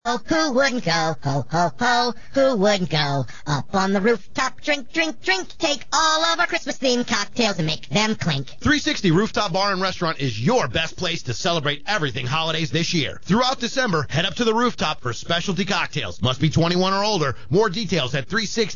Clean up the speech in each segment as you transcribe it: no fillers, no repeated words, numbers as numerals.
Oh, who wouldn't go? Ho, ho, ho, who wouldn't go? Up on the rooftop, drink, drink, drink. Take all of our Christmas-themed cocktails and make them clink. 360 Rooftop Bar and Restaurant is your best place to celebrate everything holidays this year. Throughout December, head up to the rooftop for specialty cocktails. Must be 21 or older. More details at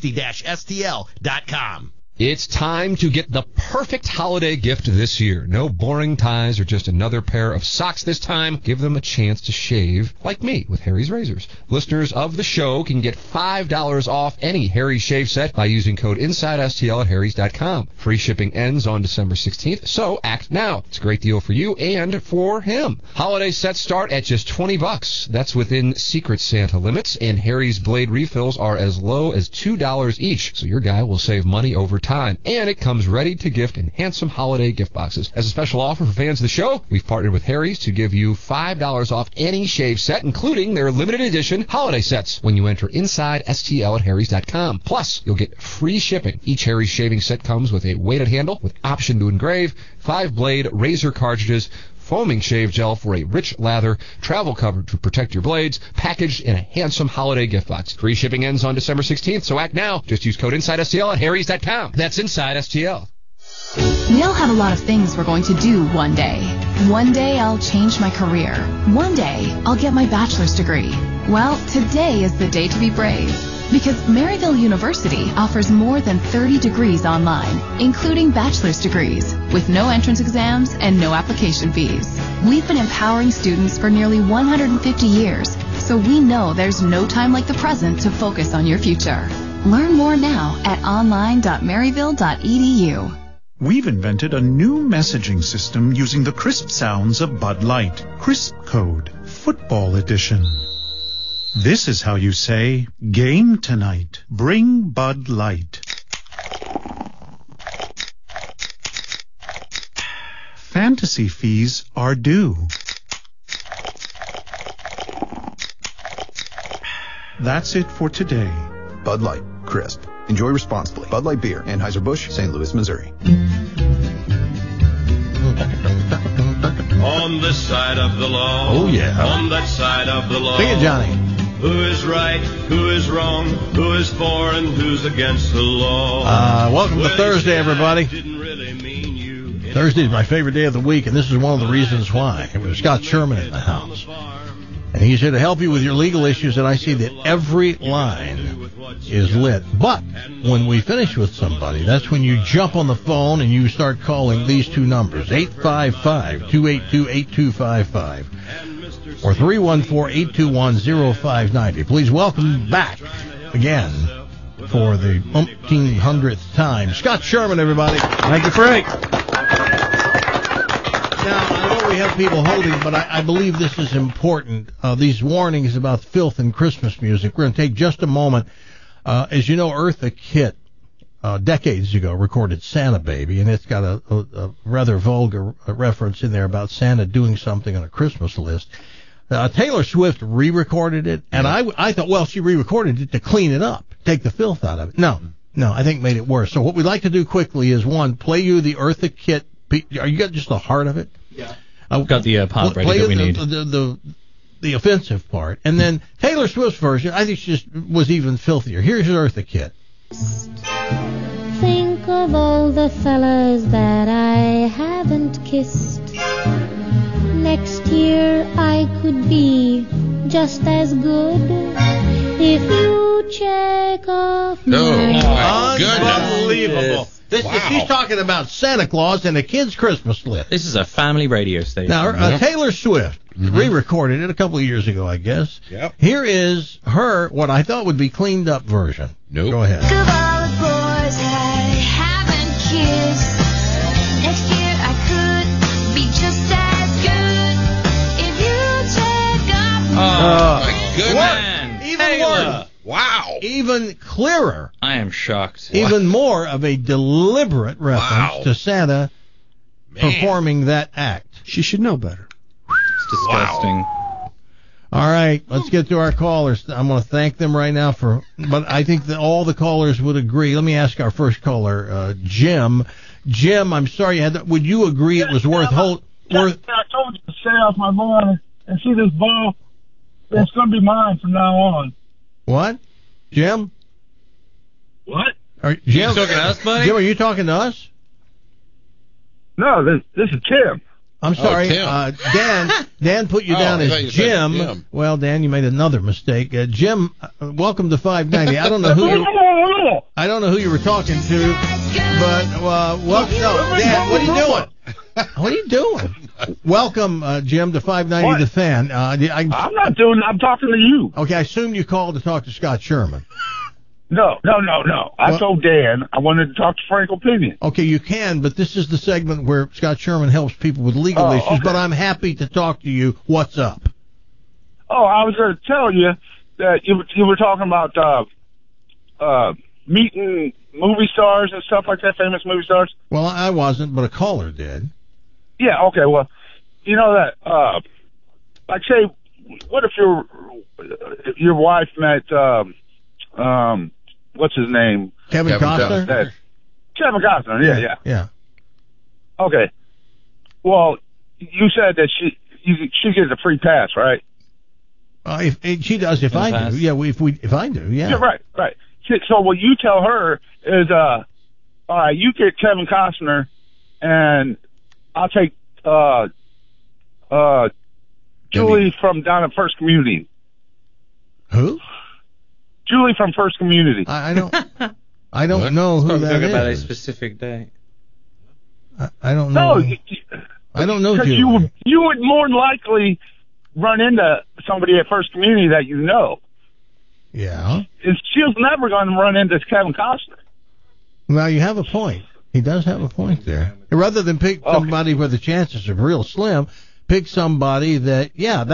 360-stl.com. It's time to get the perfect holiday gift this year. No boring ties or just another pair of socks this time. Give them a chance to shave, like me, with Harry's Razors. Listeners of the show can get $5 off any Harry's shave set by using code INSIDESTL at harrys.com. Free shipping ends on December 16th, so act now. It's a great deal for you and for him. Holiday sets start at just $20. That's within Secret Santa limits, and Harry's blade refills are as low as $2 each, so your guy will save money over time. And it comes ready to gift in handsome holiday gift boxes. As a special offer for fans of the show, we've partnered with Harry's to give you $5 off any shave set, including their limited edition holiday sets, when you enter inside STL at harrys.com. Plus, you'll get free shipping. Each Harry's shaving set comes with a weighted handle with option to engrave, 5-blade razor cartridges, foaming shave gel for a rich lather, travel cover to protect your blades, packaged in a handsome holiday gift box. Free shipping ends on December 16th, so act now. Just use code INSIDESTL at harrys.com. That's Inside STL. We all have a lot of things we're going to do one day. One day I'll change my career. One day I'll get my bachelor's degree. Well, today is the day to be brave. Because Maryville University offers more than 30 degrees online, including bachelor's degrees, with no entrance exams and no application fees. We've been empowering students for nearly 150 years, so we know there's no time like the present to focus on your future. Learn more now at online.maryville.edu. We've invented a new messaging system using the crisp sounds of Bud Light. Crisp Code, Football Edition. This is how you say, game tonight. Bring Bud Light. Fantasy fees are due. That's it for today. Bud Light, crisp. Enjoy responsibly. Bud Light Beer, Anheuser-Busch, St. Louis, Missouri. On this side of the law. Oh, yeah. On that side of the law. Sing it, Johnny. Who is right, who is wrong, who is for and who's against the law? Welcome to Thursday, everybody. Thursday is my favorite day of the week, and this is one of the reasons why. We've Scott Sherman in the house. And he's here to help you with your legal issues, and I see that every line is lit. But when we finish with somebody, that's when you jump on the phone and you start calling these two numbers, 855-282-8255 or 314-821-0590. Please welcome back again for the 1,800th time, Scott Sherman, everybody. Thank you, Frank. Now, I know we have people holding, but I believe this is important. These warnings about filth and Christmas music. We're going to take just a moment. As you know, Eartha Kitt, decades ago, recorded Santa Baby, and it's got a rather vulgar reference in there about Santa doing something on a Christmas list. Taylor Swift re-recorded it, and I thought, well, she re-recorded it to clean it up, take the filth out of it. No, I think made it worse. So what we'd like to do quickly is, one, play you the Eartha Kitt. You got just the heart of it? Yeah. I've got the pop ready that we need. The offensive part. And then Taylor Swift's version, I think she just was even filthier. Here's Eartha Kitt. Think of all the fellas that I haven't kissed. Next year I could be just as good if you check off my... Unbelievable. She's talking about Santa Claus and a kid's Christmas list. This is a family radio station. Now, Taylor Swift re-recorded it a couple of years ago, I guess. Yep. Here is her, what I thought would be cleaned up version. Nope. Go ahead. Think of all the boys I haven't kissed. Next year I could be just as good if you check off my goodness. Man. Even worse. Wow. Even clearer. I am shocked. Even more of a deliberate reference to Santa performing that act. She should know better. It's disgusting. Wow. All right, let's get to our callers. I'm going to thank them right now but I think that all the callers would agree. Let me ask our first caller, Jim. Jim, I'm sorry, would you agree it was worth... I told you to stay off my lawn and see this ball. It's going to be mine from now on. What? Jim? What? Jim, you talking to us, buddy? Jim, are you talking to us? No, this is Tim. I'm sorry, Dan put you down as Jim. Well, Dan, you made another mistake. Jim, welcome to 590. I don't know who you were talking to, but Dan, what are you doing? What are you doing? Welcome, Jim, to 590 The Fan. I'm talking to you. Okay, I assume you called to talk to Scott Sherman. No. I told Dan I wanted to talk to Frank Opinion. Okay, you can, but this is the segment where Scott Sherman helps people with legal issues, okay. But I'm happy to talk to you. What's up? Oh, I was going to tell you that you were talking about meeting movie stars and stuff like that, famous movie stars. Well, I wasn't, but a caller did. Yeah, okay, well, you know that, like say, what if your wife met, what's his name? Kevin Costner? Kevin Costner, yeah. Okay. Well, you said that she gets a free pass, right? If she does, if I do, yeah. If I do, yeah. Yeah, right. So what you tell her is, all right, you get Kevin Costner, and I'll take Julie from down at First Community. Who? Julie from First Community. I don't know who that is. About a specific day. I don't know. No, I don't know. Because you would more than likely run into somebody at First Community that you know. Yeah. She's never going to run into Kevin Costner. Well, you have a point. He does have a point there. Rather than pick somebody where the chances are real slim, pick somebody that,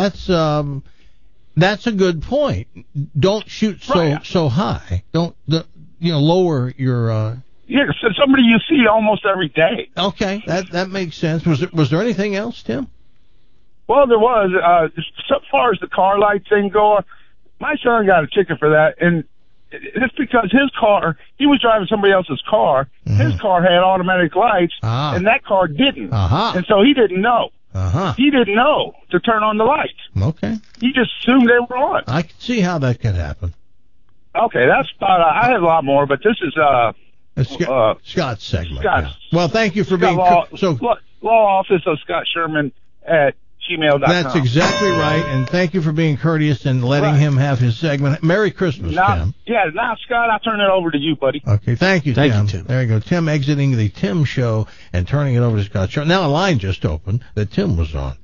that's a good point. Don't shoot so high. Don't lower your. Yeah, so somebody you see almost every day. Okay, that makes sense. Was there anything else, Tim? Well, there was. So far as the car light thing goes, my son got a ticket for that, and it's because his car, he was driving somebody else's car. Mm-hmm. His car had automatic lights, and that car didn't. And so he didn't know. He didn't know to turn on the lights. Okay. He just assumed they were on. I can see how that could happen. Okay, that's about. I have a lot more, but this is Scott's segment. Scott's. Yeah. Well, thank you for being law office of Scott Sherman at gmail.com. That's exactly right, and thank you for being courteous and letting him have his segment. Merry Christmas, Tim. Yeah, now, Scott, I'll turn it over to you, buddy. Okay, thank you, Tim. There you go. Tim exiting the Tim Show and turning it over to Scott Sherman. Now a line just opened that Tim was on.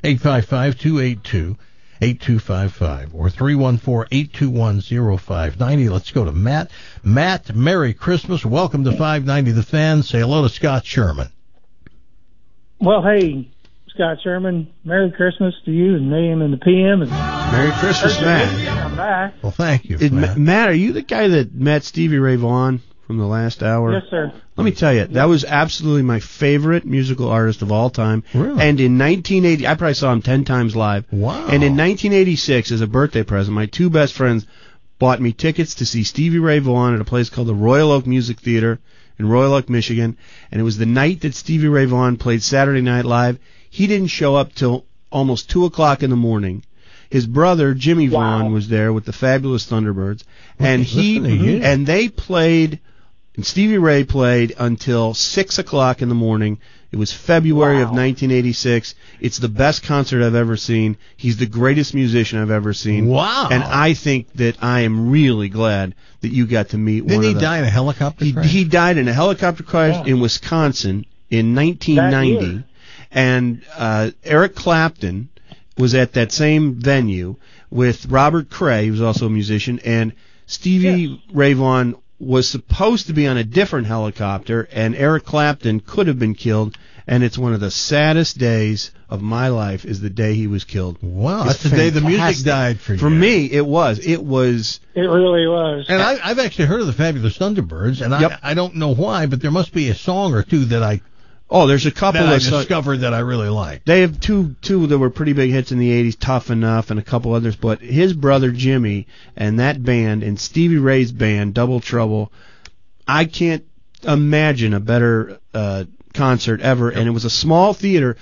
855-282-8255 or 314-821-0590. Let's go to Matt. Matt, Merry Christmas. Welcome to 590 The Fan. Say hello to Scott Sherman. Well, hey, Scott Sherman, Merry Christmas to you and AM and the PM. And Merry Christmas, Matt. I'm back. Well, thank you, Matt, are you the guy that met Stevie Ray Vaughan from the last hour? Yes, sir. Let me tell you, that was absolutely my favorite musical artist of all time. Really? And in 1980, I probably saw him 10 times live. Wow. And in 1986, as a birthday present, my two best friends bought me tickets to see Stevie Ray Vaughan at a place called the Royal Oak Music Theater in Royal Oak, Michigan. And it was the night that Stevie Ray Vaughan played Saturday Night Live. He didn't show up till almost 2 o'clock in the morning. His brother, Jimmy Vaughan, was there with the Fabulous Thunderbirds. And they played, and Stevie Ray played until 6 o'clock in the morning. It was February of 1986. It's the best concert I've ever seen. He's the greatest musician I've ever seen. Wow. And I think that I am really glad that you got to meet one of them. Didn't he die in a helicopter crash? He died in a helicopter crash in Wisconsin in 1990. And Eric Clapton was at that same venue with Robert Cray, who was also a musician, and Stevie Ray Vaughan was supposed to be on a different helicopter, and Eric Clapton could have been killed, and it's one of the saddest days of my life is the day he was killed. Wow, that's the day the music died for you. For me, it was. It really was. And I've actually heard of the Fabulous Thunderbirds, and I don't know why, but there must be a song or two that there's a couple that I discovered that I really like. They have two that were pretty big hits in the 80s, Tough Enough, and a couple others. But his brother Jimmy and that band and Stevie Ray's band, Double Trouble, I can't imagine a better concert ever. And it was a small theater.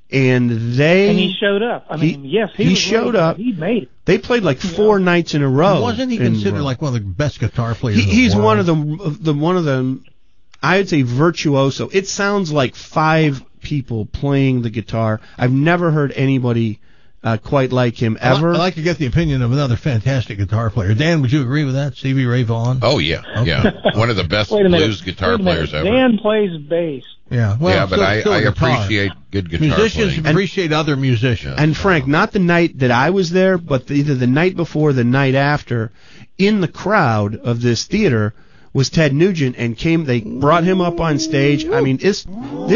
And he showed up. I mean, he showed up. He made it. They played like 4 nights in a row. Wasn't he considered like one of the best guitar players? He's in the world? one of the I would say virtuoso. It sounds like 5 people playing the guitar. I've never heard anybody quite like him ever. I'd like to get the opinion of another fantastic guitar player. Dan, would you agree with that? Stevie Ray Vaughan? Oh, yeah. Okay. Yeah. One of the best blues guitar players ever. Dan plays bass. Yeah, well, but I appreciate good guitar musicians playing. appreciate other musicians. And Frank, not the night that I was there, but either the night before, the night after, in the crowd of this theater was Ted Nugent, and they brought him up on stage. I mean, this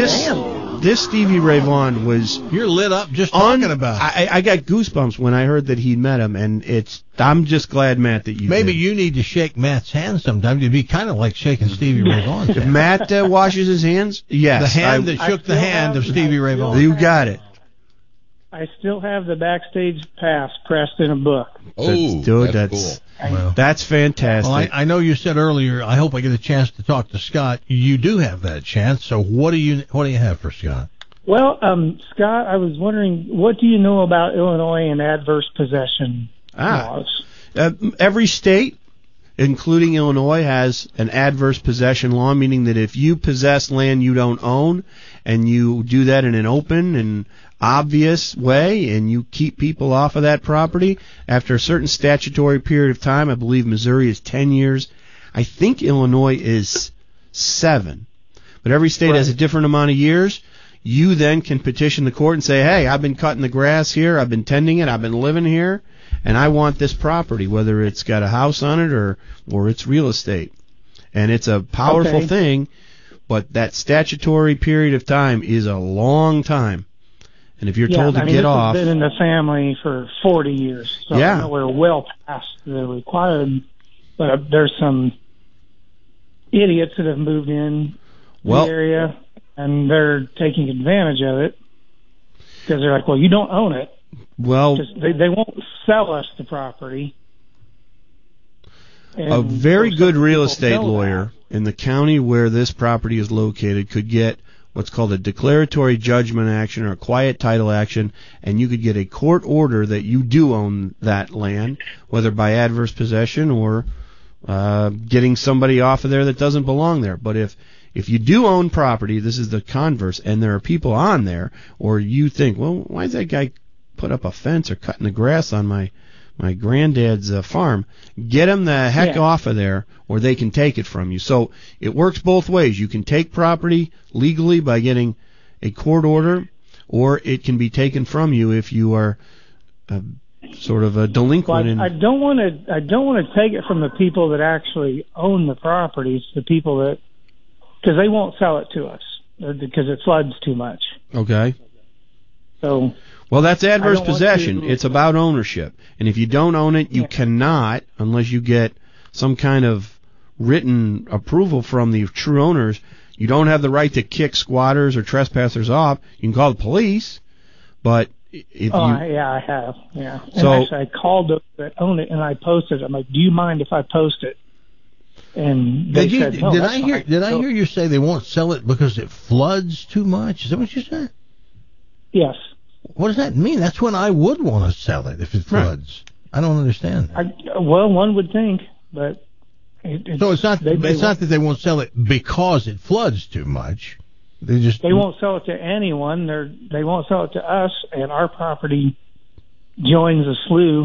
Stevie Ray Vaughan was. You're lit up just talking about it. I got goosebumps when I heard that he'd met him, and I'm just glad, Matt, that you. Maybe you need to shake Matt's hand sometime. It'd be kind of like shaking Stevie Ray Vaughan's hand. If Matt washes his hands, yes. The hand that shook the hand of Stevie Ray Vaughan. You got it. I still have the backstage pass pressed in a book. Oh, that's cool. Well, that's fantastic. Well, I know you said earlier, I hope I get a chance to talk to Scott. You do have that chance, so what do you have for Scott? Well, Scott, I was wondering, what do you know about Illinois and adverse possession laws? Every state, including Illinois, has an adverse possession law, meaning that if you possess land you don't own, and you do that in an open and obvious way, and you keep people off of that property, after a certain statutory period of time, I believe Missouri is 10 years, I think Illinois is 7. But every state has a different amount of years. You then can petition the court and say, hey, I've been cutting the grass here, I've been tending it, I've been living here, and I want this property, whether it's got a house on it or it's real estate. And it's a powerful thing, but that statutory period of time is a long time. And if you're told to get off... I've been in the family for 40 years, so I know we're well past the required, but there's some idiots that have moved in the area, and they're taking advantage of it, because they're like, well, you don't own it. Well, they won't sell us the property. And a very good real estate lawyer in the county where this property is located could get what's called a declaratory judgment action or a quiet title action, and you could get a court order that you do own that land, whether by adverse possession or getting somebody off of there that doesn't belong there. But if you do own property, this is the converse, and there are people on there, or you think, well, why does that guy put up a fence or cutting the grass on my granddad's farm? Get them the heck off of there, or they can take it from you. So it works both ways. You can take property legally by getting a court order, or it can be taken from you if you are sort of a delinquent. Well, I don't want to take it from the people that actually own the properties. The people that, because they won't sell it to us because it floods too much. Okay. So. Well, that's adverse possession. It's about ownership. And if you don't own it, you cannot, unless you get some kind of written approval from the true owners, you don't have the right to kick squatters or trespassers off. You can call the police, but if I have. Yeah. So, and actually, I called those that own it, and I posted it. I'm like, do you mind if I post it? And they said, no, did I hear you say they won't sell it because it floods too much? Is that what you said? Yes. What does that mean? That's when I would want to sell it if it floods. Right. I don't understand that. Well, one would think, but so it's not. It's not that they won't sell it because it floods too much. They won't sell it to anyone. They won't sell it to us, and our property joins a slew.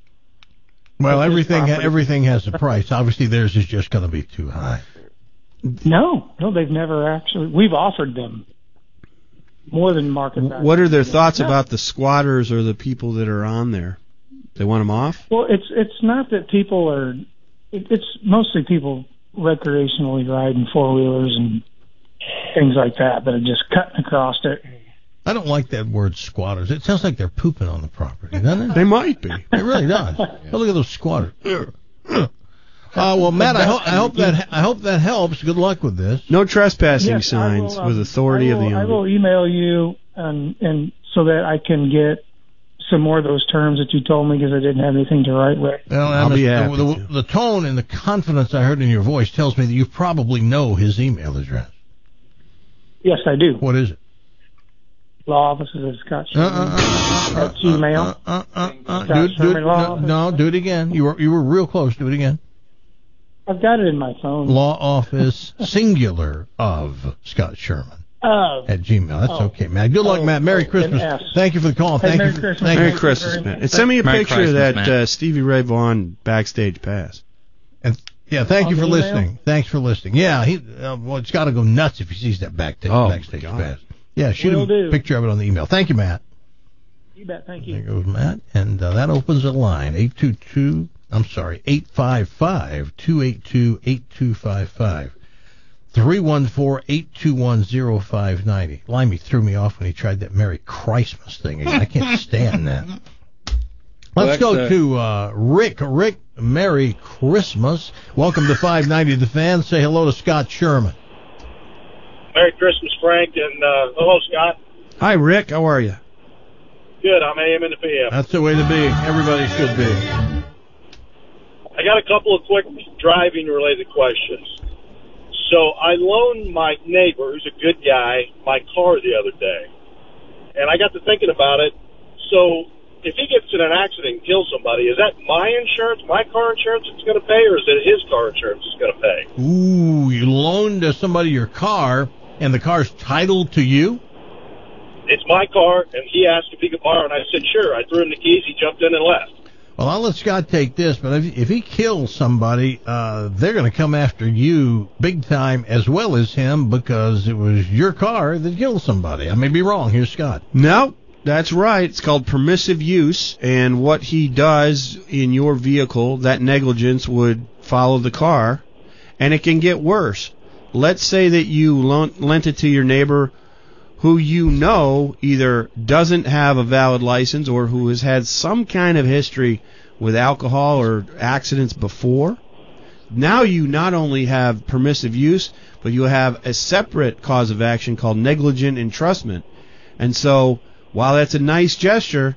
Well, everything has a price. Obviously, theirs is just going to be too high. No, they've never actually. We've offered them more than market value. What are their thoughts about the squatters or the people that are on there? They want them off? Well, it's not that people are. It's mostly people recreationally riding 4-wheelers and things like that that are just cutting across it. I don't like that word squatters. It sounds like they're pooping on the property, doesn't it? They might be. It really does. Oh, look at those squatters. Well, Matt, I hope that helps. Good luck with this. No trespassing signs with authority of the owner. I will email you and so that I can get some more of those terms that you told me because I didn't have anything to write with. Well, I'll be happy. The tone and the confidence I heard in your voice tells me that you probably know his email address. Yes, I do. What is it? law offices of Scott Sherman at Gmail. Do it again. You were real close. Do it again. I've got it in my phone. Law office singular of Scott Sherman. At Gmail. That's okay, Matt. Good luck, Matt. Merry Christmas. Thank you for the call. Hey, Merry Christmas, Matt. And send me a picture of that Stevie Ray Vaughan backstage pass. And yeah, thank you for listening. Thanks for listening. Yeah, it's got to go nuts if he sees that backstage pass. Yeah, shoot him a picture of it on the email. Thank you, Matt. You bet. Thank you. There goes Matt, and that opens a line 855-282-8255. 314-821-0590. Limey threw me off when he tried that Merry Christmas thing again. I can't stand that. Let's go to Rick. Rick, Merry Christmas. Welcome to 590 The Fan. Say hello to Scott Sherman. Merry Christmas, Frank, and hello, Scott. Hi, Rick. How are you? Good. I'm AM and the PM. That's the way to be. Everybody should be. I got a couple of quick driving-related questions. So I loaned my neighbor, who's a good guy, my car the other day. And I got to thinking about it. So if he gets in an accident and kills somebody, is that my insurance, my car insurance that's going to pay, or is it his car insurance that's going to pay? Ooh, you loaned somebody your car, and the car's titled to you? It's my car, and he asked if he could borrow, and I said, sure. I threw him the keys, he jumped in and left. Well, I'll let Scott take this, but if he kills somebody, they're going to come after you big time as well as him because it was your car that killed somebody. I may be wrong. Here's Scott. No, that's right. It's called permissive use, and what he does in your vehicle, that negligence would follow the car, and it can get worse. Let's say that you lent it to your neighbor who you know either doesn't have a valid license or who has had some kind of history with alcohol or accidents before. Now you not only have permissive use, but you have a separate cause of action called negligent entrustment. And so, while that's a nice gesture,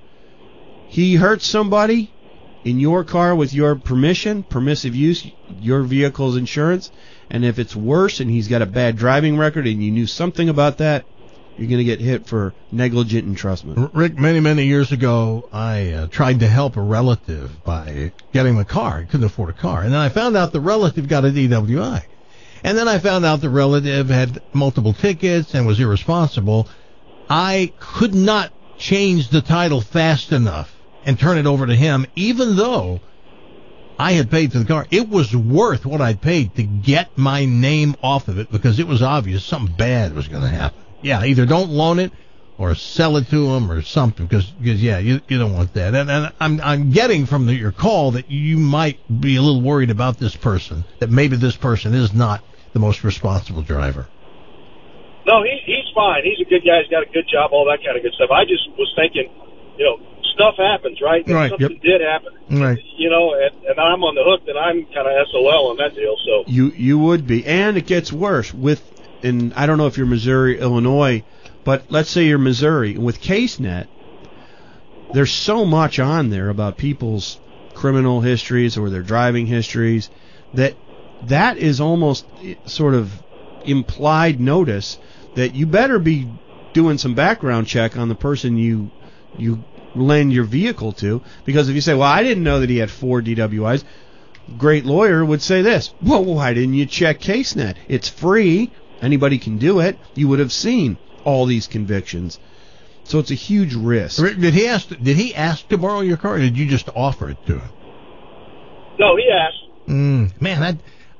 he hurts somebody in your car with your permission, permissive use, your vehicle's insurance, and if it's worse and he's got a bad driving record and you knew something about that, you're going to get hit for negligent entrustment. Rick, many years ago, I tried to help a relative by getting him a car. He couldn't afford a car. And then I found out the relative got a DWI. And then I found out the relative had multiple tickets and was irresponsible. I could not change the title fast enough and turn it over to him, even though I had paid for the car. It was worth what I paid to get my name off of it because it was obvious something bad was going to happen. Yeah, either don't loan it or sell it to him or something because yeah, you don't want that. And I'm getting from your call that you might be a little worried about this person, that maybe this person is not the most responsible driver. No, he's fine. He's a good guy. He's got a good job, all that kind of good stuff. I just was thinking, stuff happens, right? Right. Something did happen. Right. And I'm on the hook, then I'm kind of SOL on that deal. So you would be, and it gets worse and I don't know if you're Missouri, Illinois, but let's say you're Missouri. With CaseNet, there's so much on there about people's criminal histories or their driving histories that is almost sort of implied notice that you better be doing some background check on the person you lend your vehicle to, because if you say, well, I didn't know that he had 4 DWIs, great lawyer would say this, well, why didn't you check CaseNet? It's free. Anybody can do it. You would have seen all these convictions. So it's a huge risk. Did he ask to borrow your car, or did you just offer it to him? No, he asked. Man,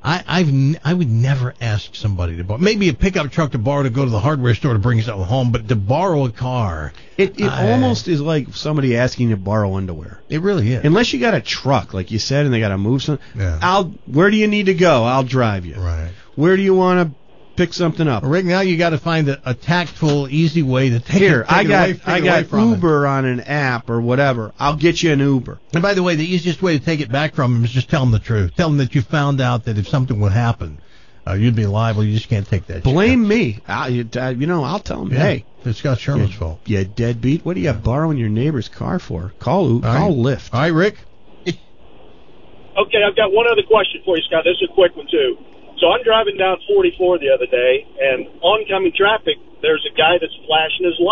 I would never ask somebody to borrow. Maybe a pickup truck to borrow to go to the hardware store to bring something home, but to borrow a car. It almost is like somebody asking to borrow underwear. It really is. Unless you got a truck, like you said, and they got to move something. Yeah. Where do you need to go? I'll drive you. Right. Where do you want to pick something up? Rick, now you got to find a tactful, easy way to take it. I got Uber on an app or whatever. I'll get you an Uber. And by the way, the easiest way to take it back from him is just tell him the truth. Tell him that you found out that if something would happen, you'd be liable. You just can't take that. Blame me. I'll tell him. Yeah. Hey, it's Scott Sherman's fault. You deadbeat. What are you borrowing your neighbor's car for? Call Lyft. All right, Rick. Okay, I've got one other question for you, Scott. This is a quick one too. So I'm driving down 44 the other day, and oncoming traffic, there's a guy that's flashing his lights.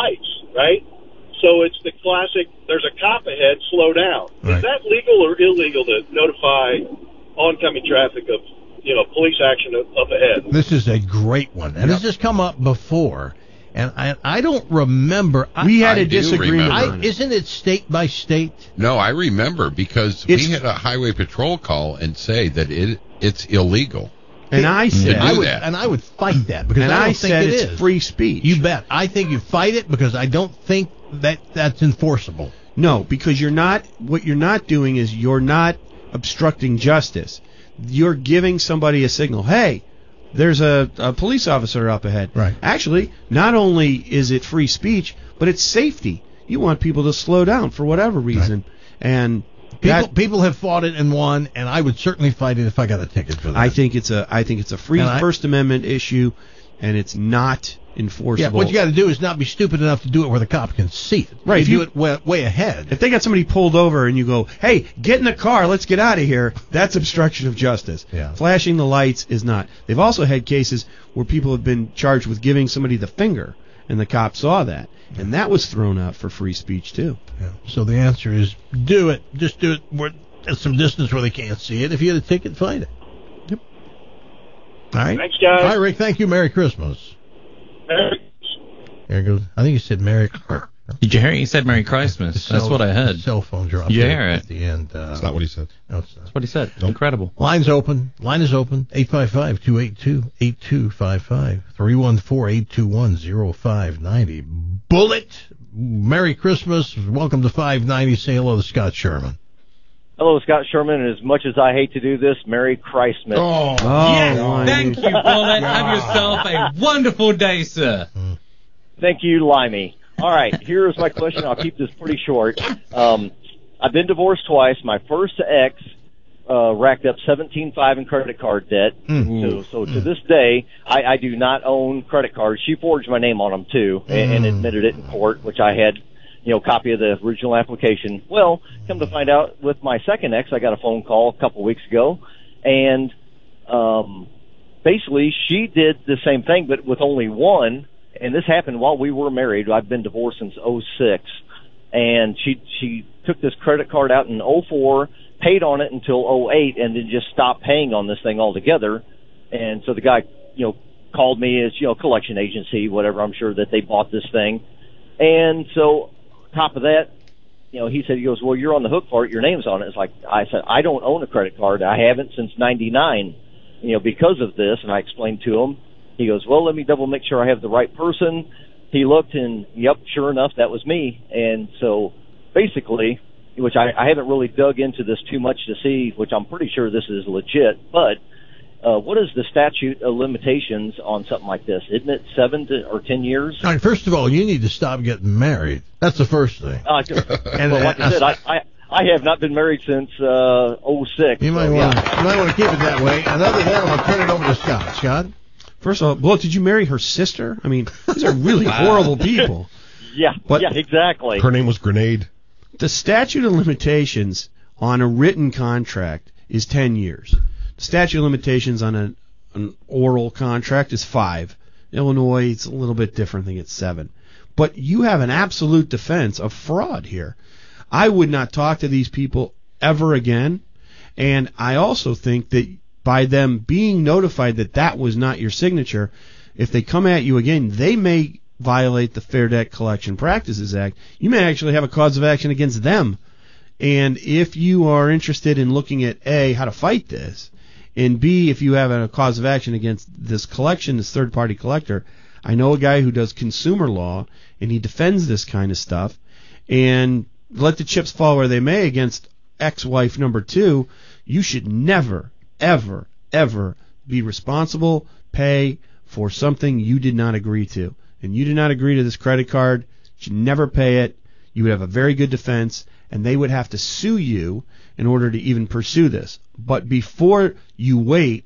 right? So it's the classic, there's a cop ahead, slow down. Right. Is that legal or illegal to notify oncoming traffic of, police action up ahead? This is a great one. And this has come up before. And I don't remember. We had a disagreement. Isn't it state by state? No, I remember because we had a highway patrol call and say that it's illegal. And I said I would fight that because I don't think it is free speech. You bet. I think you fight it because I don't think that's enforceable. No, because what you're not doing is you're not obstructing justice. You're giving somebody a signal. Hey, there's a police officer up ahead. Right. Actually, not only is it free speech, but it's safety. You want people to slow down for whatever reason, and people have fought it and won, and I would certainly fight it if I got a ticket for that. I think it's a free First Amendment issue, and it's not enforceable. Yeah, what you got to do is not be stupid enough to do it where the cop can see it. Right. You do it way ahead. If they got somebody pulled over and you go, hey, get in the car, let's get out of here, that's obstruction of justice. Yeah. Flashing the lights is not. They've also had cases where people have been charged with giving somebody the finger, and the cop saw that. And that was thrown out for free speech, too. Yeah. So the answer is do it. Just do it at some distance where they can't see it. If you get a ticket, find it. Yep. All right. Thanks, guys. All right, Rick, thank you. Merry Christmas. There goes. I think you said Merry. Did you hear it? He said Merry Christmas. That's what I heard. Cell phone dropped. Did you hear it? At the end. That's not what he said. No, it's not. That's what he said. Nope. Incredible. Line's open. Line is open. 855-282-8255. 314-821-0590. Bullet. Merry Christmas. Welcome to 590. Say hello to Scott Sherman. Hello, Scott Sherman, and as much as I hate to do this, Merry Christmas. Oh yes! Thank you, Bullet. Have yourself a wonderful day, sir. Thank you, Limey. All right, here's my question. I'll keep this pretty short. I've been divorced twice. My first ex racked up $17,500 in credit card debt. So to this day, I do not own credit cards. She forged my name on them, too, and admitted it in court, which I had copy of the original application. Well, come to find out, with my second ex, I got a phone call a couple weeks ago, and basically she did the same thing, but with only one, and this happened while we were married. I've been divorced since 2006, and she took this credit card out in 2004, paid on it until 2008, and then just stopped paying on this thing altogether. And so the guy, called me as, collection agency, whatever, I'm sure that they bought this thing. And so, top of that, he said, he goes, well, you're on the hook for it. Your name's on it. It's like, I said, I don't own a credit card. I haven't since 99, because of this. And I explained to him. He goes, well, let me double make sure I have the right person. He looked and, yep, sure enough, that was me. And so basically, which I haven't really dug into this too much to see, which I'm pretty sure this is legit, but what is the statute of limitations on something like this? Isn't it 7 or 10 years? All right, first of all, you need to stop getting married. That's the first thing. And well, like I said, I have not been married since 2006. You might want to keep it that way. And other than that, I'm going to turn it over to Scott. Scott? First of all, well, did you marry her sister? I mean, these are really horrible people. Yeah, exactly. Her name was Grenade. The statute of limitations on a written contract is 10 years. The statute of limitations on an oral contract is 5. Illinois, it's a little bit different. I think it's 7. But you have an absolute defense of fraud here. I would not talk to these people ever again. And I also think that by them being notified that that was not your signature, if they come at you again, they may violate the Fair Debt Collection Practices Act. You may actually have a cause of action against them. And if you are interested in looking at A, how to fight this, and B, if you have a cause of action against this collection, this third-party collector, I know a guy who does consumer law, and he defends this kind of stuff. And let the chips fall where they may against ex-wife number 2, you should never, ever, ever be responsible, pay for something you did not agree to. And you did not agree to this credit card, you should never pay it. You would have a very good defense, and they would have to sue you in order to even pursue this. But before you wait,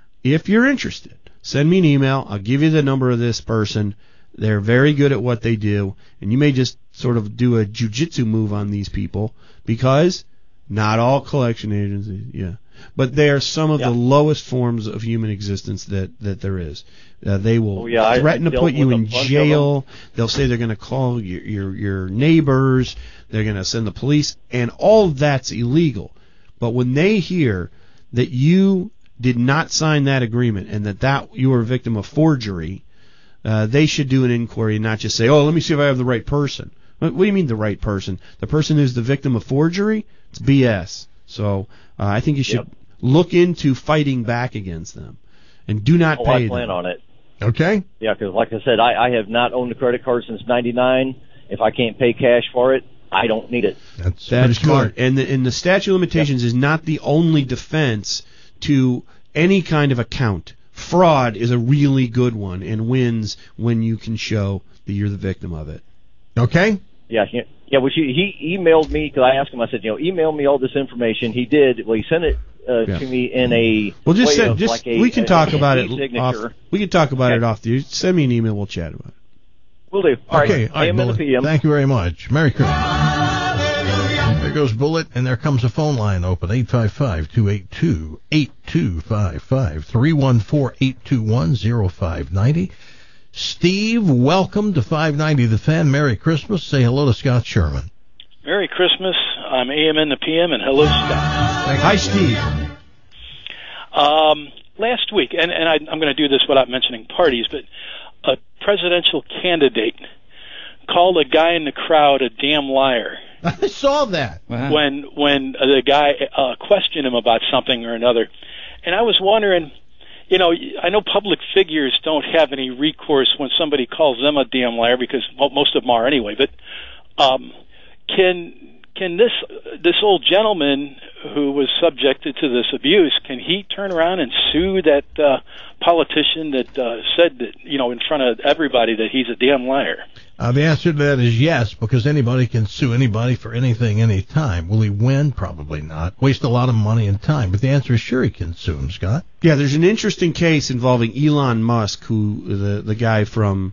if you're interested, send me an email. I'll give you the number of this person. They're very good at what they do, and you may just sort of do a jiu-jitsu move on these people because Not all collection agencies, yeah. But they are some of the lowest forms of human existence that there is. They will threaten to put you in jail. They'll say they're going to call your neighbors. They're going to send the police, and all of that's illegal. But when they hear that you did not sign that agreement and that you were a victim of forgery, they should do an inquiry and not just say, "Oh, let me see if I have the right person." What do you mean the right person? The person who's the victim of forgery? It's BS. So I think you should look into fighting back against them, and do not pay I plan on it. Okay. Yeah, because like I said, I have not owned a credit card since '99. If I can't pay cash for it, I don't need it. That's smart. And the statute of limitations is not the only defense to any kind of account. Fraud is a really good one and wins when you can show that you're the victim of it. Okay. Yeah. Which he emailed me because I asked him. I said, email me all this information. He did. Well, he sent it to me in a. Well, we can talk about it signature. off. We can talk about it off the. Send me an email. We'll chat about it. Will do. All right. AM and the PM. Thank you very much. Merry Christmas. There goes Bullet, and there comes a phone line open, 855-282-8255, 314-821-0590. Steve, welcome to 590 The Fan. Merry Christmas. Say hello to Scott Sherman. Merry Christmas. I'm AM and the PM, and hello, Scott. Hi, Steve. Last week, and I'm going to do this without mentioning parties, but a presidential candidate called a guy in the crowd a damn liar. I saw that. When the guy questioned him about something or another. And I was wondering, I know public figures don't have any recourse when somebody calls them a damn liar, because most of them are anyway, but can this old gentleman who was subjected to this abuse, can he turn around and sue that politician that said that, in front of everybody that he's a damn liar? The answer to that is yes, because anybody can sue anybody for anything, anytime. Will he win? Probably not. Waste a lot of money and time. But the answer is sure he can sue him, Scott. Yeah, there's an interesting case involving Elon Musk, who the guy from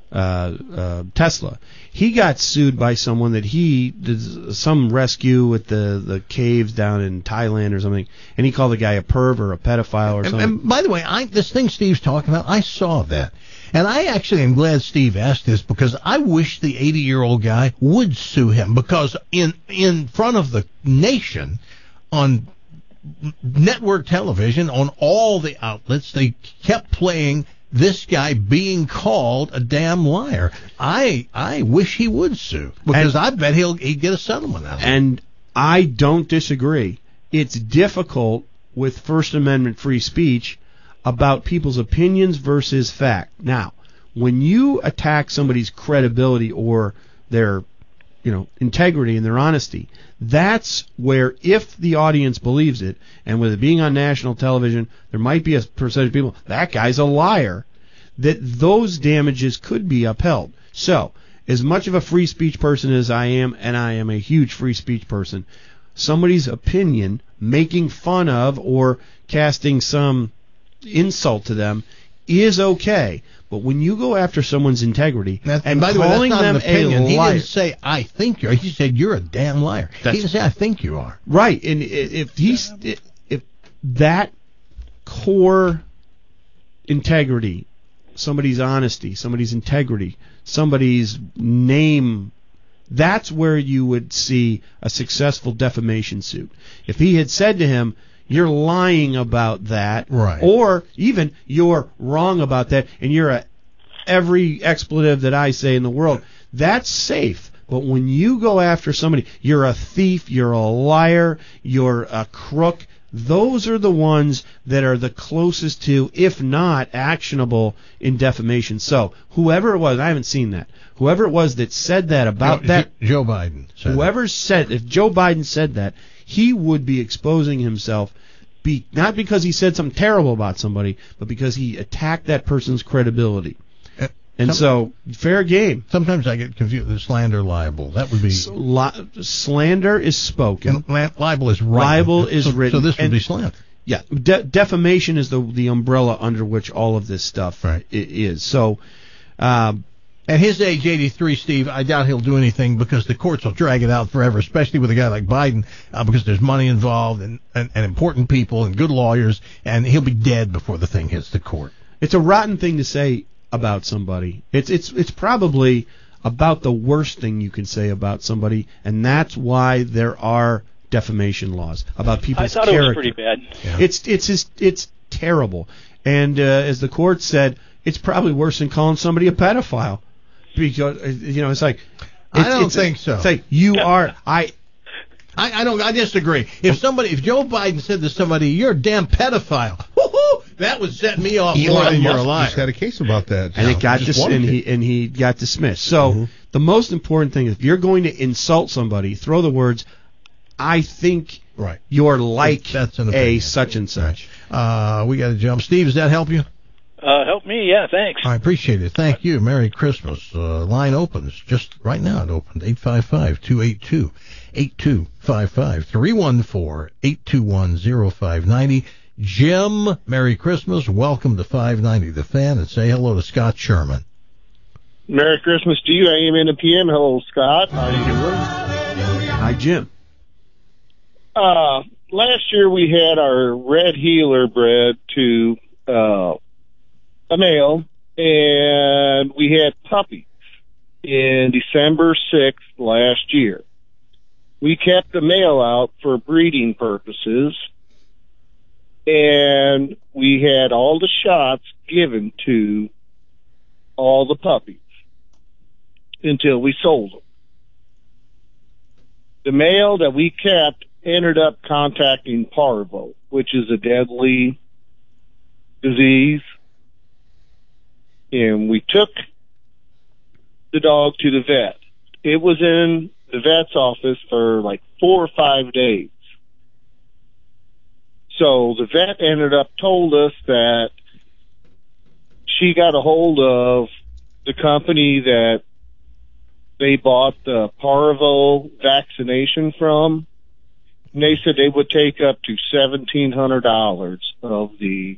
Tesla. He got sued by someone that he did some rescue with the caves down in Thailand or something, and he called the guy a perv or a pedophile or something. And by the way, this thing Steve's talking about, I saw that. And I actually am glad Steve asked this, because I wish the 80-year-old guy would sue him, because in front of the nation, on network television, on all the outlets, they kept playing this guy being called a damn liar. I wish he would sue, because I bet he'd get a settlement out of it. And I don't disagree. It's difficult with First Amendment free speech about people's opinions versus fact. Now, when you attack somebody's credibility or their, integrity and their honesty, that's where, if the audience believes it, and with it being on national television, there might be a percentage of people, that guy's a liar, that those damages could be upheld. So, as much of a free speech person as I am, and I am a huge free speech person, somebody's opinion, making fun of or casting some insult to them, is okay. But when you go after someone's integrity and by the way, calling that's not them an opinion. a liar, he didn't say I think you are. He said you're a damn liar. He didn't say I think you are. Right. And if that core integrity, somebody's honesty, somebody's integrity, somebody's name, that's where you would see a successful defamation suit. If he had said to him, "You're lying about that," right, or even "You're wrong about that," and you're every expletive that I say in the world, that's safe. But when you go after somebody, you're a thief, you're a liar, you're a crook, those are the ones that are the closest to, if not actionable, in defamation. So whoever it was, I haven't seen that, whoever it was that said that about Joe Biden said if Joe Biden said that, he would be exposing himself, not because he said something terrible about somebody, but because he attacked that person's credibility. So, fair game. Sometimes I get confused with slander, libel. That would be... slander is spoken. And libel is written. Libel is written. So this would be slander. Yeah. Defamation is the umbrella under which all of this stuff is. So, At his age, 83, Steve, I doubt he'll do anything because the courts will drag it out forever, especially with a guy like Biden, because there's money involved and important people and good lawyers, and he'll be dead before the thing hits the court. It's a rotten thing to say about somebody. It's probably about the worst thing you can say about somebody, and that's why there are defamation laws about people's character. I thought it was pretty bad. Yeah. It's terrible. And as the court said, it's probably worse than calling somebody a pedophile. Because it's like I don't think so. It's like you are. I disagree. If Joe Biden said to somebody, "You're a damn pedophile," that would set me off more than you're a liar. Just had a case about that, and it got he got dismissed. So the most important thing is, if you're going to insult somebody, throw the words, "I think you're like that's a such and such." We got to jump. Steve, does that help you? Help me, yeah, thanks. I appreciate it. Thank you. Merry Christmas. Line opens just right now. It opened 855-282-8255 314-821-0590. Jim, Merry Christmas. Welcome to 590 The Fan, and say hello to Scott Sherman. Merry Christmas to you, AM and PM. Hello, Scott. How you doing? Hi, Jim. Last year we had our red heeler bred to a male, and we had puppies in December 6th last year. We kept the male out for breeding purposes, and we had all the shots given to all the puppies until we sold them. The male that we kept ended up contacting parvo, which is a deadly disease. And we took the dog to the vet. It was in the vet's office for like 4 or 5 days. So the vet told us that she got a hold of the company that they bought the parvo vaccination from. And they said they would take up to $1,700 of the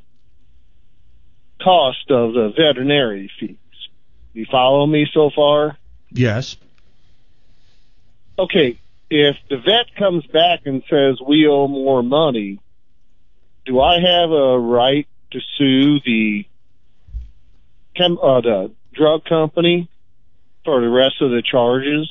cost of the veterinary fees. You follow me so far? Yes. Okay, if the vet comes back and says we owe more money, do I have a right to sue the drug company for the rest of the charges?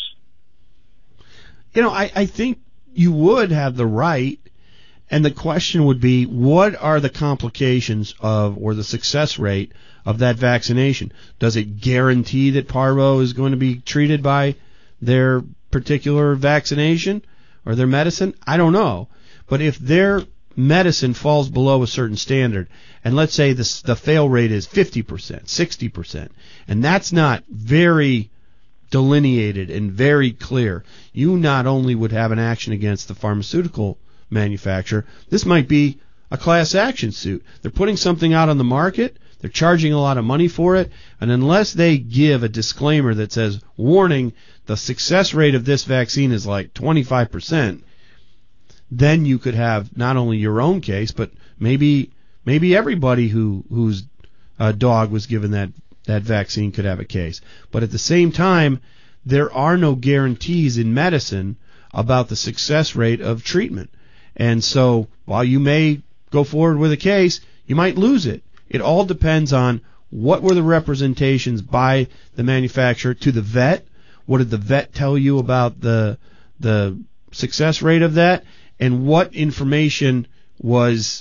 I think you would have the right. And the question would be, what are the complications or the success rate of that vaccination? Does it guarantee that parvo is going to be treated by their particular vaccination or their medicine? I don't know. But if their medicine falls below a certain standard, and let's say the fail rate is 50%, 60%, and that's not very delineated and very clear, you not only would have an action against the pharmaceutical manufacturer, this might be a class action suit. They're putting something out on the market, they're charging a lot of money for it, and unless they give a disclaimer that says, warning, the success rate of this vaccine is like 25%, then you could have not only your own case, but maybe everybody whose dog was given that vaccine could have a case. But at the same time, there are no guarantees in medicine about the success rate of treatment. And so while you may go forward with a case, you might lose it. It all depends on what were the representations by the manufacturer to the vet. What did the vet tell you about the success rate of that? And what information was,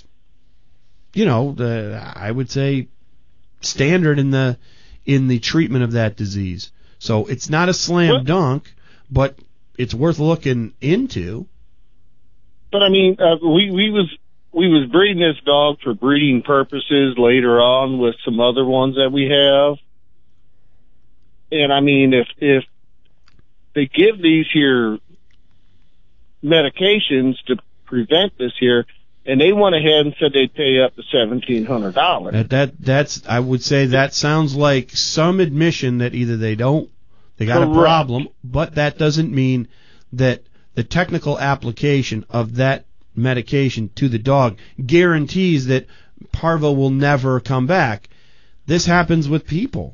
I would say, standard in the treatment of that disease. So it's not a slam dunk, but it's worth looking into. But I mean, we was breeding this dog for breeding purposes later on with some other ones that we have. And I mean, if they give these here medications to prevent this here, and they went ahead and said they'd pay up to $1,700. That's I would say that sounds like some admission that either they got a problem, but that doesn't mean that the technical application of that medication to the dog guarantees that parvo will never come back. This happens with people.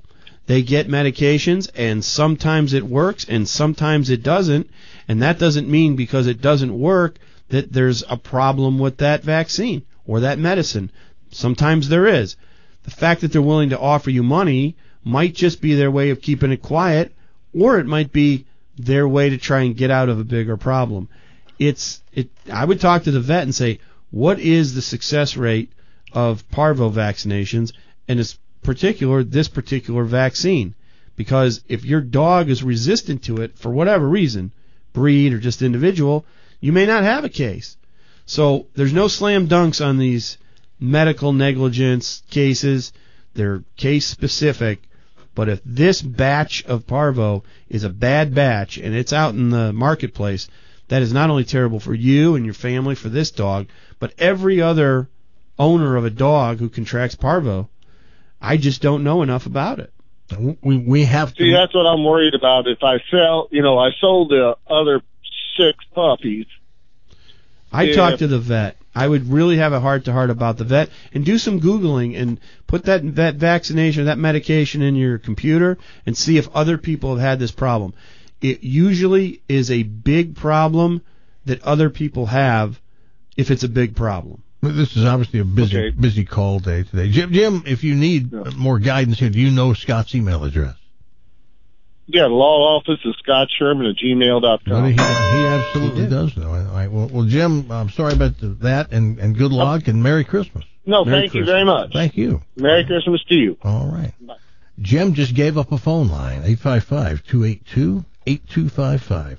They get medications, and sometimes it works, and sometimes it doesn't. And that doesn't mean because it doesn't work that there's a problem with that vaccine or that medicine. Sometimes there is. The fact that they're willing to offer you money might just be their way of keeping it quiet, or it might be their way to try and get out of a bigger problem. I would talk to the vet and say, what is the success rate of parvo vaccinations, and this particular vaccine? Because if your dog is resistant to it for whatever reason, breed or just individual, you may not have a case. So there's no slam dunks on these medical negligence cases. They're case specific. But if this batch of parvo is a bad batch and it's out in the marketplace, that is not only terrible for you and your family, for this dog, but every other owner of a dog who contracts parvo. I just don't know enough about it. We have to. See, that's what I'm worried about. If I I sold the other 6 puppies. I talked to the vet. I would really have a heart-to-heart about the vet and do some Googling and put that vet vaccination, that medication in your computer and see if other people have had this problem. It usually is a big problem that other people have if it's a big problem. This is obviously a busy call day today. Jim, if you need more guidance here, do you know Scott's email address? Yeah, the law office is scottsherman@gmail.com. He absolutely does know. All right. Well, Jim, I'm sorry about that, and good luck, and Merry Christmas. No, thank you very much. Thank you. Merry Christmas to you. All right. Bye. Jim just gave up a phone line, 855-282-8255,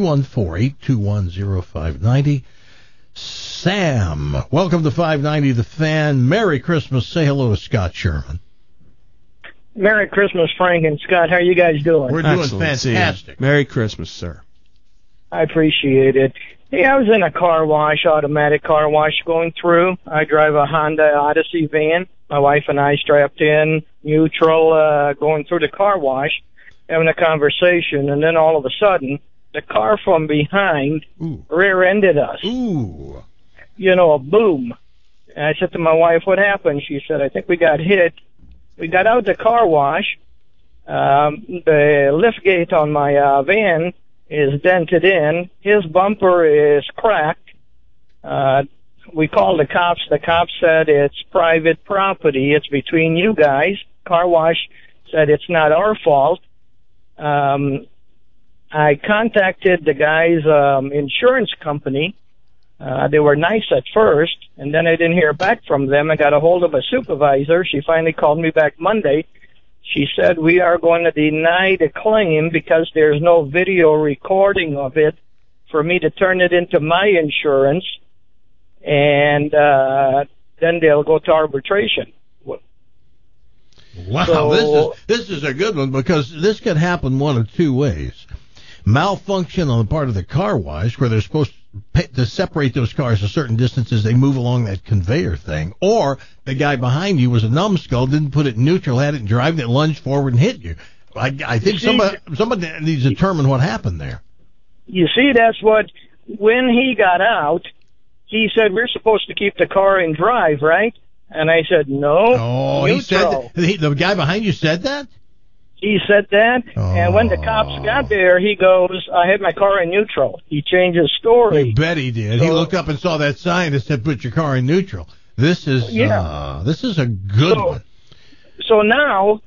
314-821-0590. Sam, welcome to 590 The Fan. Merry Christmas. Say hello to Scott Sherman. Merry Christmas, Frank and Scott. How are you guys doing? We're doing fantastic. Merry Christmas, sir. I appreciate it. Hey, I was in a car wash, automatic car wash going through. I drive a Honda Odyssey van. My wife and I strapped in, neutral, going through the car wash, having a conversation, and then all of a sudden, the car from behind rear-ended us. Ooh. A boom. And I said to my wife, what happened? She said, I think we got hit. We got out the car wash. The lift gate on my van is dented in. His bumper is cracked. We called the cops. The cops said it's private property. It's between you guys. Car wash said it's not our fault. I contacted the guy's insurance company. They were nice at first, and then I didn't hear back from them. I got a hold of a supervisor. She finally called me back Monday. She said, we are going to deny the claim because there's no video recording of it for me to turn it into my insurance, and then they'll go to arbitration. Wow, so, this is a good one, because this could happen one of two ways. Malfunction on the part of the car wash, where they're supposed to separate those cars a certain distance as they move along that conveyor thing, or the guy behind you was a numbskull, didn't put it in neutral, had it in drive, and it lunged forward and hit you. I think somebody needs to determine what happened there. You see, that's what, when he got out, he said, we're supposed to keep the car in drive, right? And I said, no. Oh, he said the guy behind you said that? He said that, and when the cops got there, he goes, I had my car in neutral. He changed his story. You bet he did. So, he looked up and saw that sign that said, put your car in neutral. This is a good one. So now,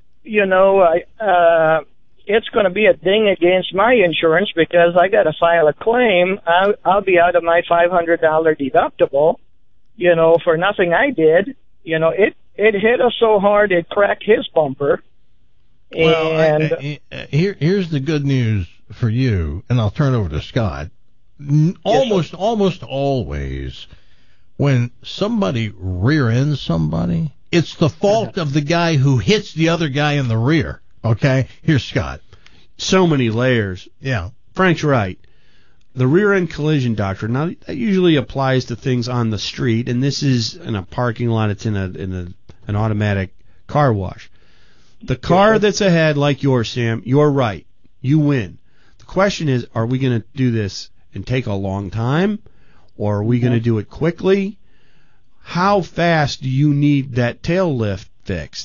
it's going to be a ding against my insurance because I got to file a claim. I'll be out of my $500 deductible, for nothing I did. It hit us so hard it cracked his bumper. Well, here's the good news for you, and I'll turn over to Scott. Almost always, when somebody rear ends somebody, it's the fault of the guy who hits the other guy in the rear. Okay? Here's Scott. So many layers. Yeah. Frank's right. The rear end collision doctrine, now that usually applies to things on the street, and this is in a parking lot. It's in an automatic car wash. The car that's ahead, like yours, Sam, you're right. You win. The question is, are we going to do this and take a long time, or are we going to do it quickly? How fast do you need that tail lift fixed?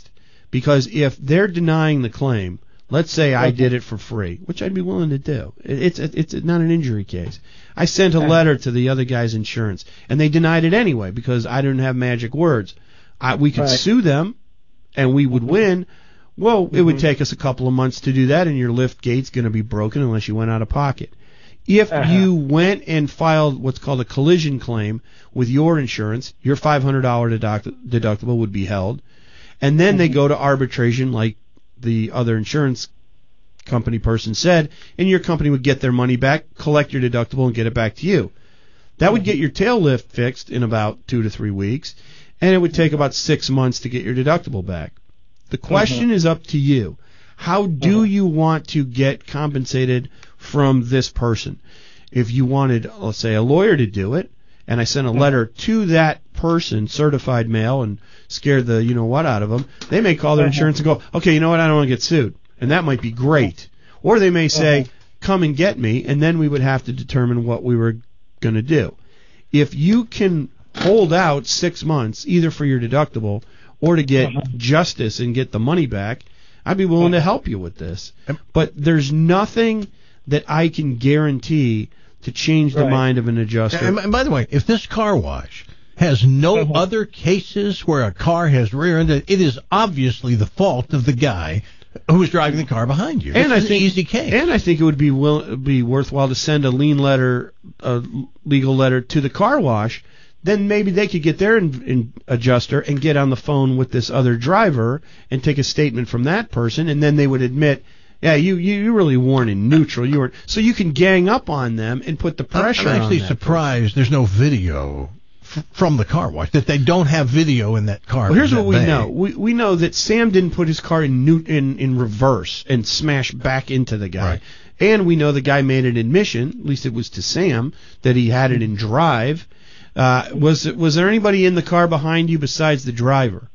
Because if they're denying the claim, let's say I did it for free, which I'd be willing to do. It's not an injury case. I sent a letter to the other guy's insurance, and they denied it anyway because I didn't have magic words. We could sue them, and we would win. Well, it would take us a couple of months to do that, and your lift gate's going to be broken unless you went out of pocket. If you went and filed what's called a collision claim with your insurance, your $500 deductible would be held, and then they go to arbitration like the other insurance company person said, and your company would get their money back, collect your deductible, and get it back to you. That would get your tail lift fixed in about 2 to 3 weeks, and it would take about 6 months to get your deductible back. The question is up to you. How do you want to get compensated from this person? If you wanted, let's say, a lawyer to do it, and I sent a letter to that person, certified mail, and scared the you-know-what out of them, they may call their insurance and go, okay, you know what, I don't want to get sued. And that might be great. Or they may say, come and get me, and then we would have to determine what we were going to do. If you can hold out 6 months, either for your deductible or to get justice and get the money back, I'd be willing to help you with this. But there's nothing that I can guarantee to change the mind of an adjuster. And by the way, if this car wash has no other cases where a car has rear-ended, it is obviously the fault of the guy who was driving the car behind you. And it's an easy case. And I think it would be worthwhile to send a lien letter, a legal letter to the car wash. Then maybe they could get their adjuster and get on the phone with this other driver and take a statement from that person, and then they would admit, yeah, you really weren't in neutral. You weren't, so you can gang up on them and put the pressure on them. I'm actually surprised there's no video from the car wash, that they don't have video in that car. Well, here's what we know. We know that Sam didn't put his car in reverse and smash back into the guy. Right. And we know the guy made an admission, at least it was to Sam, that he had it in drive. Was there anybody in the car behind you besides the driver?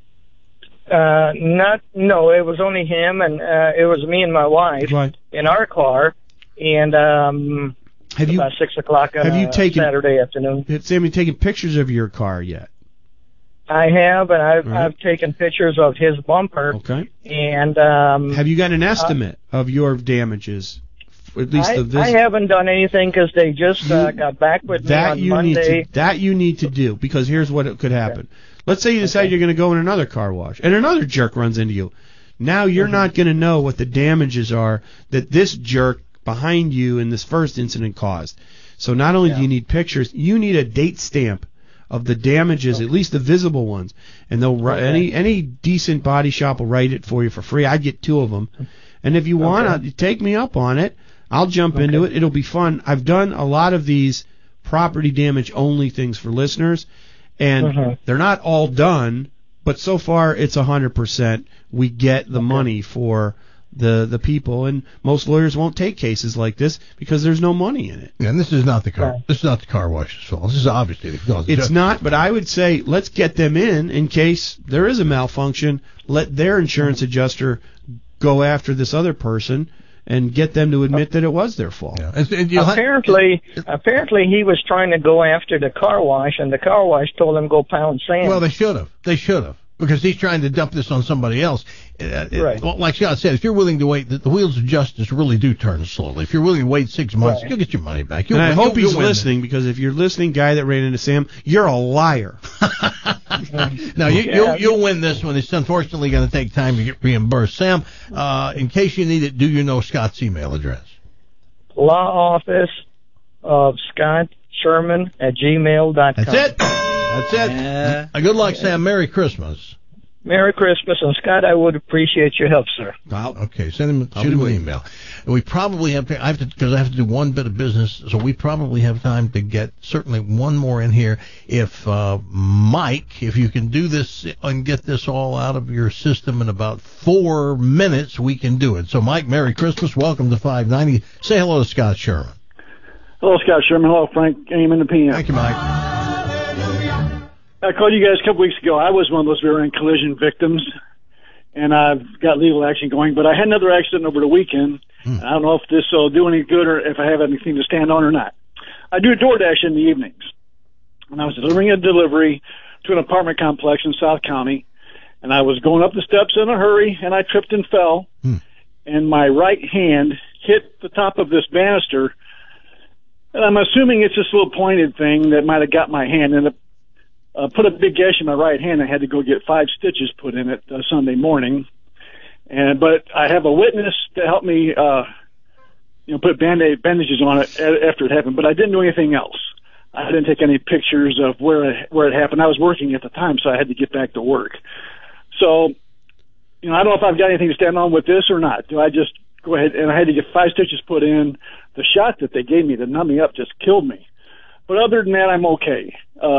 No, it was only him, and it was me and my wife in our car, and about 6 o'clock on Saturday afternoon. Sam, you taken pictures of your car yet? I have, and I've taken pictures of his bumper. Okay. And have you got an estimate of your damages? At least I haven't done anything because they just got back with me on Monday. That you need to do, because here's what could happen. Let's say you decide you're going to go in another car wash, and another jerk runs into you. Now you're not going to know what the damages are that this jerk behind you in this first incident caused. So not only do you need pictures, you need a date stamp of the damages, at least the visible ones. And they'll any decent body shop will write it for you for free. I'd get 2 of them. And if you want to take me up on it, I'll jump into it. It'll be fun. I've done a lot of these property damage only things for listeners, and they're not all done, but so far it's 100%. We get the money for the people, and most lawyers won't take cases like this because there's no money in it. Yeah, and this is not the car. This is not the car wash's fault. This is obviously the cause. It's not, but I would say let's get them in case there is a malfunction. Let their insurance adjuster go after this other person and get them to admit that it was their fault. Yeah. Apparently he was trying to go after the car wash, and the car wash told him go pound sand. Well, they should have. Because he's trying to dump this on somebody else. Well, like Scott said, if you're willing to wait, the wheels of justice really do turn slowly. If you're willing to wait 6 months, you'll get your money back. And I hope he's listening, because if you're listening, guy that ran into Sam, you're a liar. No, you'll win this one. It's unfortunately going to take time to get reimbursed. Sam, in case you need it, do you know Scott's email address? Law office of Scott Sherman at gmail.com. That's it. Good luck, Sam. Merry Christmas. Merry Christmas, and Scott, I would appreciate your help, sir. Okay, shoot him an email. We probably have to, because I have to do one bit of business, so we probably have time to get certainly one more in here. If Mike, if you can do this and get this all out of your system in about 4 minutes, we can do it. So, Mike, Merry Christmas. Welcome to 590. Say hello to Scott Sherman. Hello, Scott Sherman. Hello, Frank AM in the PM. Thank you, Mike. I called you guys a couple weeks ago. I was one of those rear-end collision victims, and I've got legal action going. But I had another accident over the weekend. I don't know if this will do any good or if I have anything to stand on or not. I do DoorDash in the evenings, and I was delivering a delivery to an apartment complex in South County, and I was going up the steps in a hurry, and I tripped and fell, and my right hand hit the top of this banister, and I'm assuming it's this little pointed thing that might have got my hand, and it put a big gash in my right hand. I had to go get 5 stitches put in it Sunday morning, but I have a witness to help me, put bandages on it after it happened, but I didn't do anything else. I didn't take any pictures of where it happened. I was working at the time, so I had to get back to work. So, I don't know if I've got anything to stand on with this or not. Do I just go ahead? And I had to get 5 stitches put in. The shot that they gave me to numb me up just killed me. But other than that, I'm okay.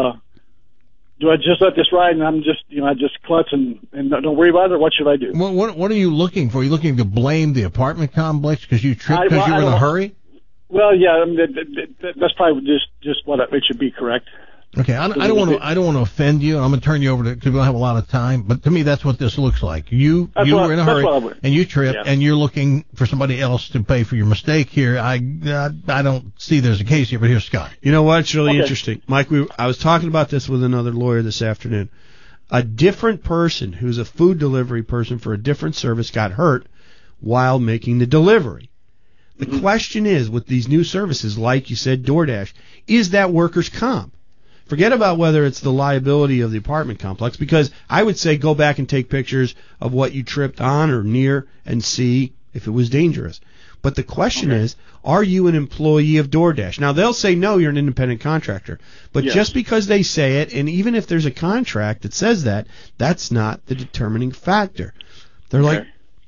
Do I just let this ride and I'm just, I just klutz and don't worry about it, or what should I do? What are you looking for? Are you looking to blame the apartment complex because you tripped because you were in a hurry? Well, yeah, that's probably just what it should be, correct? Okay, I don't want to offend you. I'm going to turn you over to, because we don't have a lot of time. But to me, that's what this looks like. You were in a hurry and you tripped, and you're looking for somebody else to pay for your mistake here. I don't see there's a case here, but here's Scott. You know what? It's really interesting, Mike. I was talking about this with another lawyer this afternoon. A different person who's a food delivery person for a different service got hurt while making the delivery. The question is, with these new services, like you said, DoorDash, is that workers' comp? Forget about whether it's the liability of the apartment complex, because I would say go back and take pictures of what you tripped on or near and see if it was dangerous. But the question is, are you an employee of DoorDash? Now, they'll say, no, you're an independent contractor. But just because they say it, and even if there's a contract that says that, that's not the determining factor. They're like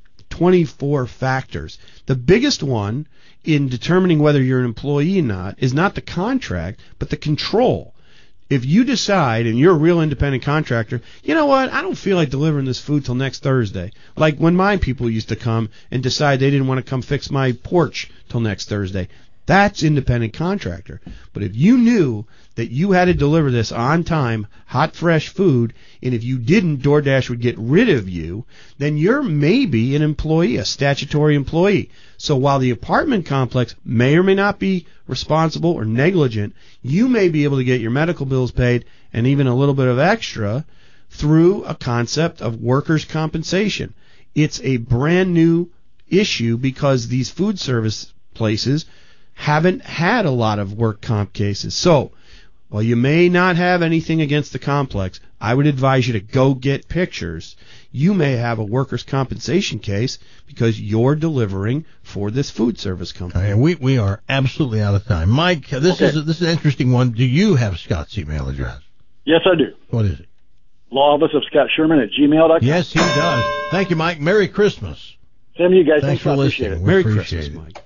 24 factors. The biggest one in determining whether you're an employee or not is not the contract, but the control. If you decide, and you're a real independent contractor, you know what, I don't feel like delivering this food till next Thursday. Like when my people used to come and decide they didn't want to come fix my porch till next Thursday. That's independent contractor. But if you knew that you had to deliver this on time, hot, fresh food, and if you didn't, DoorDash would get rid of you, then you're maybe an employee, a statutory employee. So while the apartment complex may or may not be responsible or negligent, you may be able to get your medical bills paid and even a little bit of extra through a concept of workers' compensation. It's a brand new issue because these food service places haven't had a lot of work comp cases. So, while you may not have anything against the complex, I would advise you to go get pictures. You may have a workers' compensation case because you're delivering for this food service company. And we are absolutely out of time. Mike, this is an interesting one. Do you have Scott's email address? Yes, I do. What is it? Law Office of Scott Sherman at gmail.com. Yes, he does. Thank you, Mike. Merry Christmas. Same to you guys. Thanks for listening. Merry Christmas, Mike.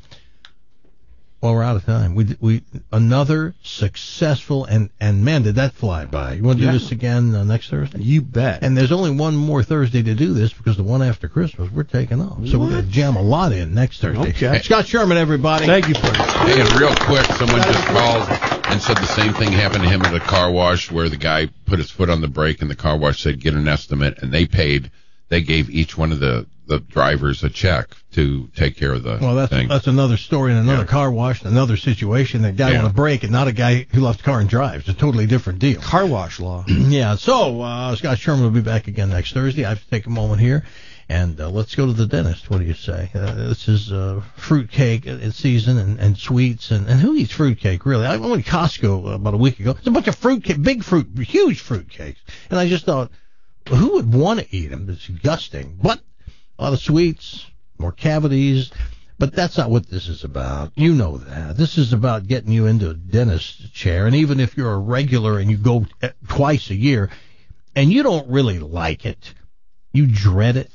Well, we're out of time. We another successful and man, did that fly by. You want to do this again next Thursday? You bet. And there's only one more Thursday to do this because the one after Christmas we're taking off. So we're going to jam a lot in next Thursday. Okay. Scott Sherman, everybody. Thank you for it. Hey, and real quick, someone just called and said the same thing happened to him at a car wash where the guy put his foot on the brake and the car wash said get an estimate, and they gave each one of the drivers a check to take care of the thing. That's another story in another car wash, another situation. That guy on a break and not a guy who left the car and drives. It's a totally different deal. Car wash law. Yeah, so Scott Sherman will be back again next Thursday. I have to take a moment here, and let's go to the dentist. What do you say? This is fruitcake in season and sweets. And who eats fruitcake, really? I went to Costco about a week ago. It's a bunch of fruitcake, huge fruitcakes. And I just thought, who would want to eat them? It's disgusting. But a lot of sweets, more cavities, but that's not what this is about. You know that. This is about getting you into a dentist chair, and even if you're a regular and you go twice a year, and you don't really like it, you dread it,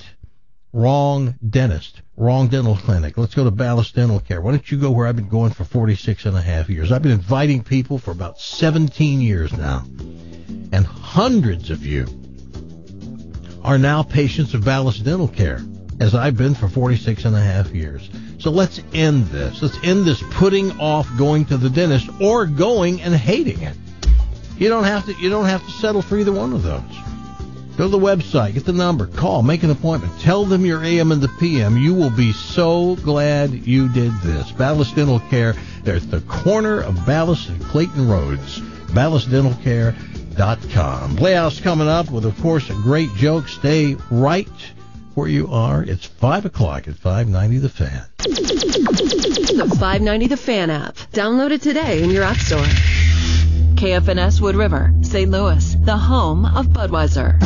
wrong dentist, wrong dental clinic. Let's go to Ballast Dental Care. Why don't you go where I've been going for 46 and a half years? I've been inviting people for about 17 years now, and hundreds of you are now patients of Ballast Dental Care, as I've been for 46 and a half years. So let's end this. Let's end this putting off going to the dentist or going and hating it. You don't have to settle for either one of those. Go to the website, get the number, call, make an appointment, tell them your AM and the PM. You will be so glad you did this. Ballast Dental Care, they're at the corner of Ballast and Clayton Roads. Ballast Dental Care, PlayHouse.com. Playhouse coming up with, of course, a great joke. Stay right where you are. It's 5 o'clock at 590 The Fan. The 590 The Fan app. Download it today in your app store. KFNS Wood River, St. Louis, the home of Budweiser.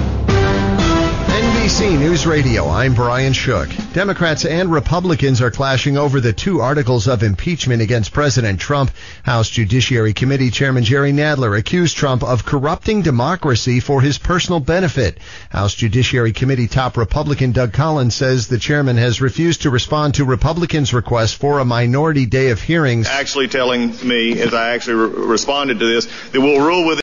NBC News Radio, I'm Brian Shook. Democrats and Republicans are clashing over the 2 articles of impeachment against President Trump. House Judiciary Committee Chairman Jerry Nadler accused Trump of corrupting democracy for his personal benefit. House Judiciary Committee top Republican Doug Collins says the chairman has refused to respond to Republicans' request for a minority day of hearings. Actually telling me, as I actually responded to this, that we'll rule within